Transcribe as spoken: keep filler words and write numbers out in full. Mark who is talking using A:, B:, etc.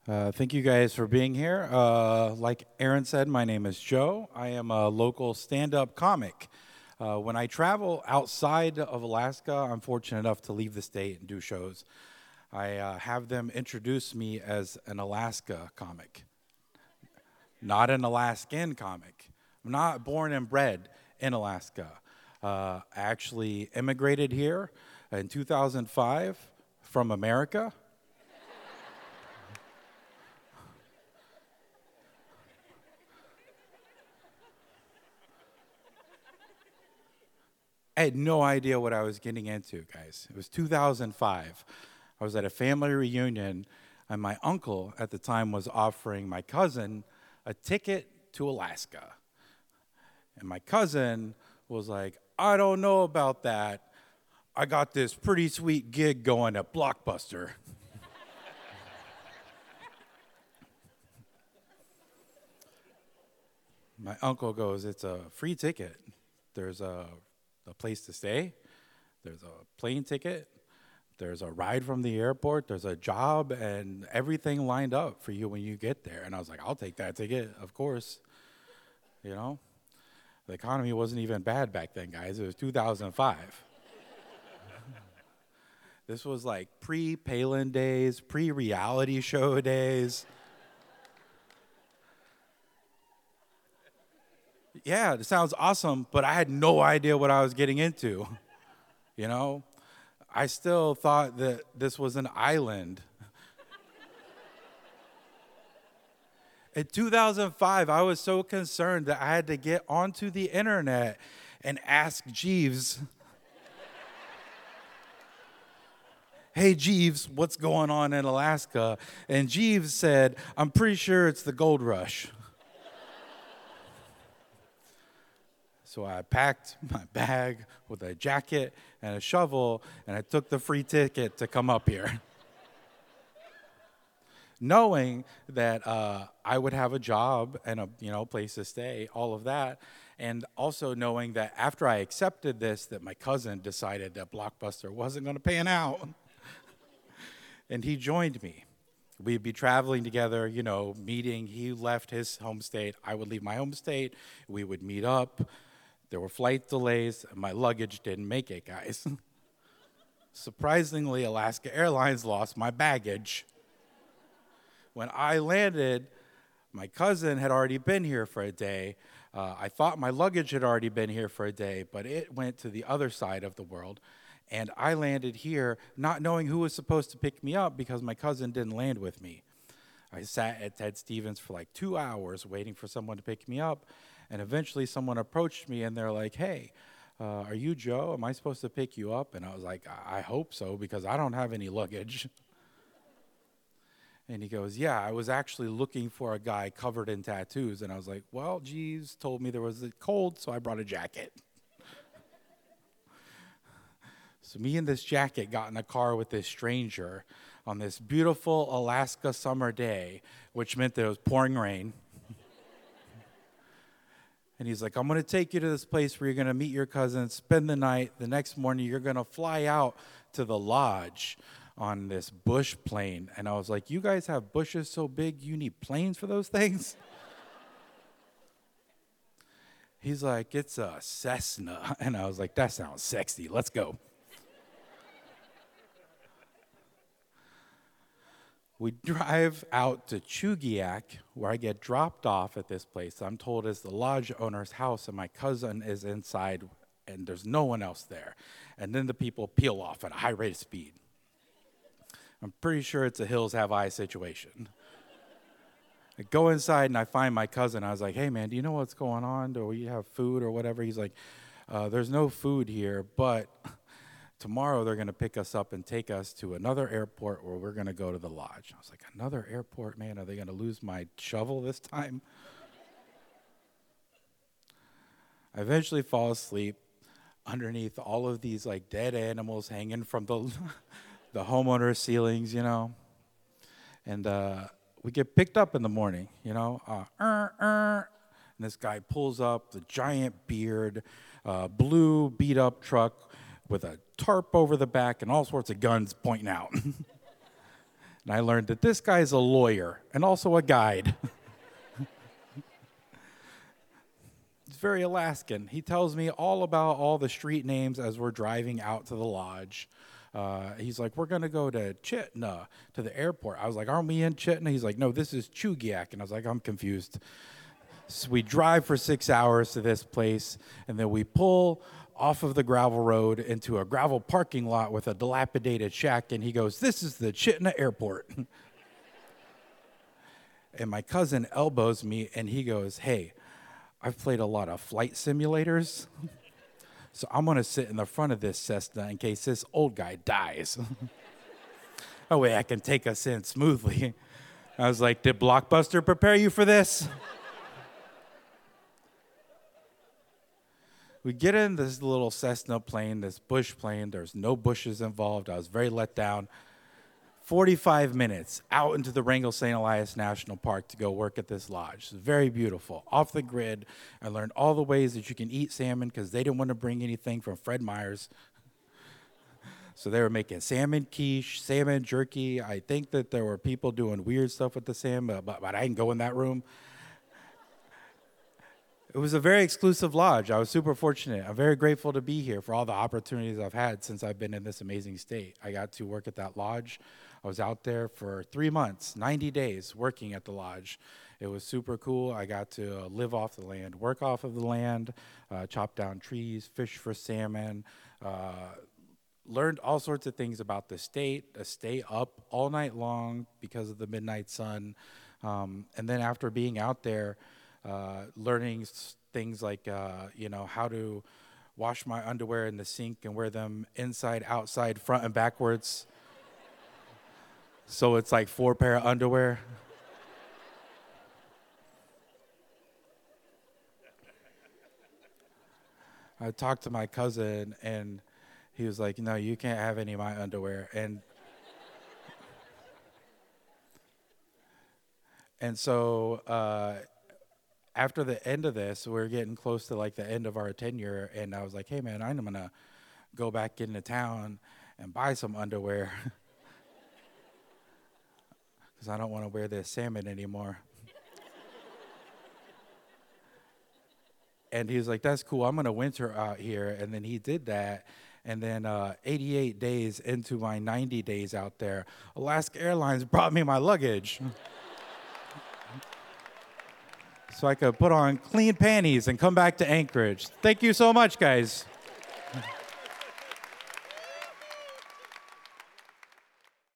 A: Uh, thank you guys for being here. Uh, like Aaron said, my name is Joe. I am a local stand-up comic. Uh, when I travel outside of Alaska, I'm fortunate enough to leave the state and do shows. I uh, have them introduce me as an Alaska comic, not an Alaskan comic. I'm not born and bred in Alaska. Uh, I actually immigrated here in two thousand five from America. I had no idea what I was getting into, guys. It was two thousand five. I was at a family reunion, and my uncle at the time was offering my cousin a ticket to Alaska. And my cousin was like, I don't know about that. I got this pretty sweet gig going at Blockbuster. My uncle goes, it's a free ticket. There's a, a place to stay. There's a plane ticket. There's a ride from the airport. There's a job and everything lined up for you when you get there. And I was like, I'll take that ticket, of course. You know, the economy wasn't even bad back then, guys. It was two thousand five. This was like pre-Palin days, pre-reality show days. Yeah, it sounds awesome, but I had no idea what I was getting into. You know, I still thought that this was an island. In two thousand five, I was so concerned that I had to get onto the internet and ask Jeeves, hey, Jeeves, what's going on in Alaska? And Jeeves said, I'm pretty sure it's the gold rush. So I packed my bag with a jacket and a shovel, and I took the free ticket to come up here. Knowing that uh, I would have a job and a you know place to stay, all of that, and also knowing that after I accepted this, that my cousin decided that Blockbuster wasn't going to pan out, and he joined me. We'd be traveling together, you know, meeting. He left his home state. I would leave my home state. We would meet up. There were flight delays, and my luggage didn't make it, guys. Surprisingly, Alaska Airlines lost my baggage. When I landed, my cousin had already been here for a day. Uh, I thought my luggage had already been here for a day, but it went to the other side of the world. And I landed here not knowing who was supposed to pick me up because my cousin didn't land with me. I sat at Ted Stevens for like two hours waiting for someone to pick me up. And eventually someone approached me and they're like, hey, uh, are you Joe? Am I supposed to pick you up? And I was like, I, I hope so because I don't have any luggage. And he goes, yeah, I was actually looking for a guy covered in tattoos. And I was like, well, Jeeves told me there was a cold, so I brought a jacket. So me and this jacket got in a car with this stranger on this beautiful Alaska summer day, which meant that it was pouring rain. And he's like, I'm going to take you to this place where you're going to meet your cousin, spend the night. The next morning, you're going to fly out to the lodge on this bush plane. And I was like, you guys have bushes so big, you need planes for those things? He's like, it's a Cessna. And I was like, that sounds sexy. Let's go. We drive out to Chugiak, where I get dropped off at this place. I'm told is the lodge owner's house, and my cousin is inside, and there's no one else there. And then the people peel off at a high rate of speed. I'm pretty sure it's a Hills Have Eyes situation. I go inside, and I find my cousin. I was like, hey, man, do you know what's going on? Do we have food or whatever? He's like, uh, there's no food here, but tomorrow they're going to pick us up and take us to another airport where we're going to go to the lodge. I was like, another airport, man? Are they going to lose my shovel this time? I eventually fall asleep underneath all of these like dead animals hanging from the the homeowner's ceilings, you know. And uh, we get picked up in the morning, you know. Uh, er, er. And this guy pulls up, the giant beard, uh, blue beat-up truck with a tarp over the back and all sorts of guns pointing out. And I learned that this guy's a lawyer and also a guide. It's very Alaskan. He tells me all about all the street names as we're driving out to the lodge. Uh, he's like, we're going to go to Chitna, to the airport. I was like, aren't we in Chitna? He's like, no, this is Chugiak. And I was like, I'm confused. So we drive for six hours to this place, and then we pull off of the gravel road into a gravel parking lot with a dilapidated shack, and he goes, this is the Chitna airport. And my cousin elbows me, and he goes, hey, I've played a lot of flight simulators, so I'm going to sit in the front of this Cessna in case this old guy dies. That way I can take us in smoothly. I was like, did Blockbuster prepare you for this? We get in this little Cessna plane, this bush plane. There's no bushes involved. I was very let down. forty-five minutes out into the Wrangell Saint Elias National Park to go work at this lodge. It's very beautiful. Off the grid, I learned all the ways that you can eat salmon because they didn't want to bring anything from Fred Meyer's. So they were making salmon quiche, salmon jerky. I think that there were people doing weird stuff with the salmon, but, but I didn't go in that room. It was a very exclusive lodge. I was super fortunate. I'm very grateful to be here for all the opportunities I've had since I've been in this amazing state. I got to work at that lodge. I was out there for three months, ninety days, working at the lodge. It was super cool. I got to uh, live off the land, work off of the land, uh, chop down trees, fish for salmon, uh, learned all sorts of things about the state, uh, stay up all night long because of the midnight sun. Um, and then after being out there, Uh, learning s- things like, uh, you know, how to wash my underwear in the sink and wear them inside, outside, front, and backwards. So it's like four pair of underwear. I talked to my cousin, and he was like, no, you can't have any of my underwear. And and so uh, after the end of this, we we're getting close to like the end of our tenure, and I was like, hey man, I'm gonna go back into town and buy some underwear because I don't want to wear this salmon anymore. And he was like, that's cool, I'm gonna winter out here. And then he did that. And then uh, eighty-eight days into my ninety days out there, Alaska Airlines brought me my luggage. So I could put on clean panties and come back to Anchorage. Thank you so much, guys.